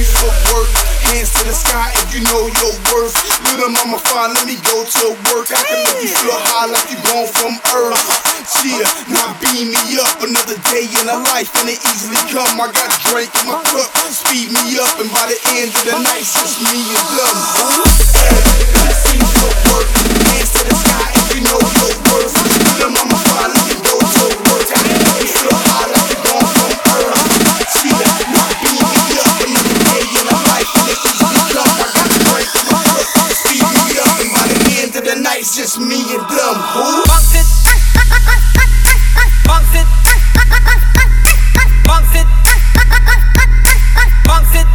T's for work, hands to the sky if you know your worth. Little mama fine, let me go to work. I can make you feel high like you gone from earth. Cheer, now beam me up. Another day in a life and it easily come. I got drink in my cup, speed me up, and by the end of the night, it's just me and them. T's for work, hands to the sky if you know your worth. Little mama fine, let me go to work. I can make you feel high like you gone from earth. Cheer, now beam me up. Another day in a life and it easily come. I got drink in my cup, speed me up, and by the end of the night, it's just me and them. Bounce it, bounce it, bounce it, bounce it,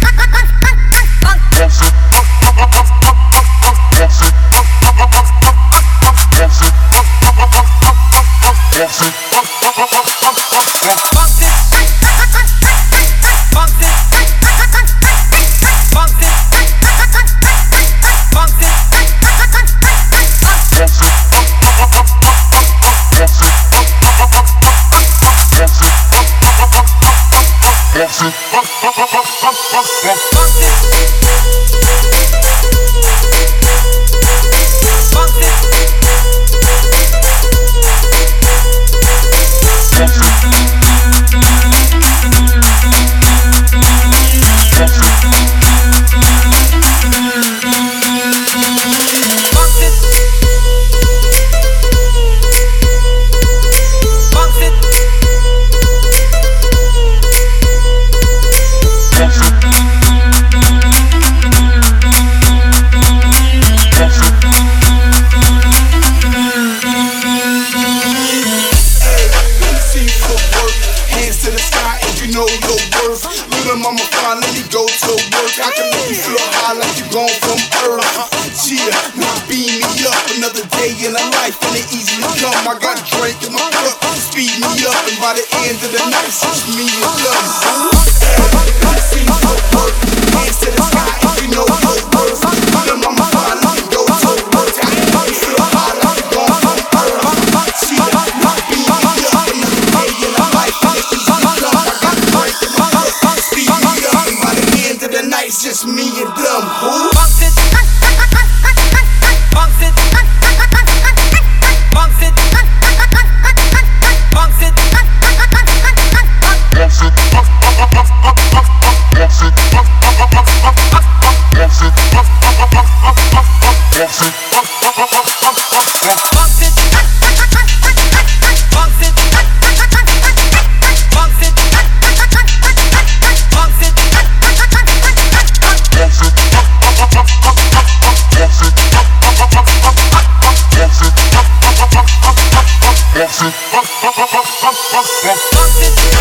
Mama fine, let me go to work. I can make you feel high like you gone from earth. Cheer, now beam me up. Another day in a life and it easily come. I got drink in my cup, speed me up, and by the end of the night, it's just me and them. T's for work, hands to the sky if you know your worth. Little mama fine, let me go to work. I can make you feel high like you gone from earth. Cheer, now beam me up. Another day in a life and it easily come. I got drink in my cup, speed me up, and by the end of the night, it's just me and them. bounce it, bounce it, bounce it, bounce it, bounce it.